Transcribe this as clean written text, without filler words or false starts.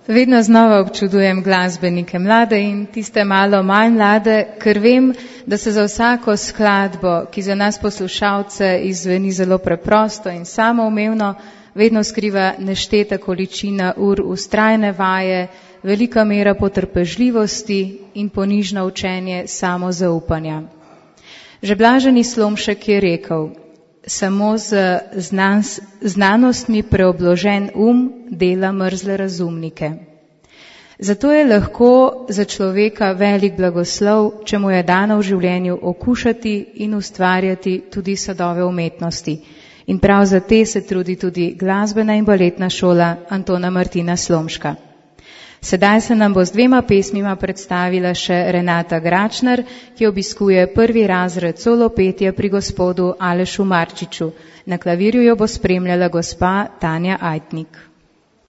Vedno znova občudujem glasbenike mlade in tiste malo manj mlade, ker vem, da se za vsako skladbo, ki za nas poslušalce izveni zelo preprosto in samoumevno, vedno skriva nešteta količina ur vztrajne vaje, velika mera potrpežljivosti in ponižno učenje samozaupanja. Že blaženi Slomšek je rekel: samo z znanostmi preobložen dela mrzle razumnike. Zato je lahko za človeka velik blagoslov, če mu je dano v življenju okušati in ustvarjati tudi sadove umetnosti. In prav za te se trudi tudi glasbena in baletna šola Antona Martina Slomška. Sedaj se nam bo z 2 pesmima predstavila še Renata Gračner, ki obiskuje 1. razred solo petje pri gospodu Alešu Marčiču. Na klavirju jo bo spremljala gospa Tanja Ajtnik.